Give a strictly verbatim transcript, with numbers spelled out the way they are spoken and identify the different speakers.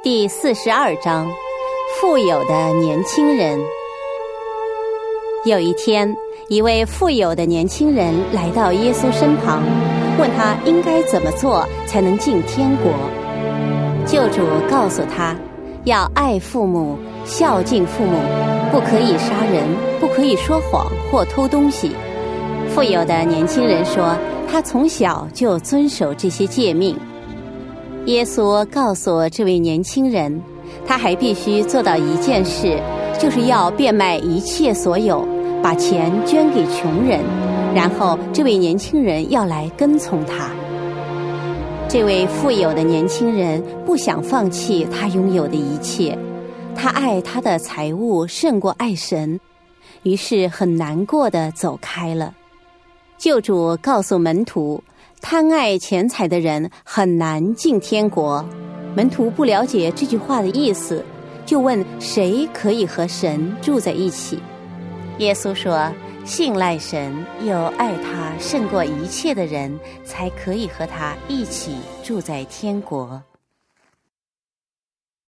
Speaker 1: 第四十二章，富有的年轻人。有一天，一位富有的年轻人来到耶稣身旁，问他应该怎么做才能进天国。救主告诉他，要爱父母，孝敬父母，不可以杀人，不可以说谎或偷东西。富有的年轻人说，他从小就遵守这些诫命。耶稣告诉这位年轻人，他还必须做到一件事，就是要变卖一切所有，把钱捐给穷人，然后这位年轻人要来跟从他。这位富有的年轻人不想放弃他拥有的一切，他爱他的财物胜过爱神，于是很难过地走开了。救主告诉门徒，贪爱钱财的人很难进天国。门徒不了解这句话的意思，就问谁可以和神住在一起。耶稣说，信赖神又爱他胜过一切的人，才可以和他一起住在天国。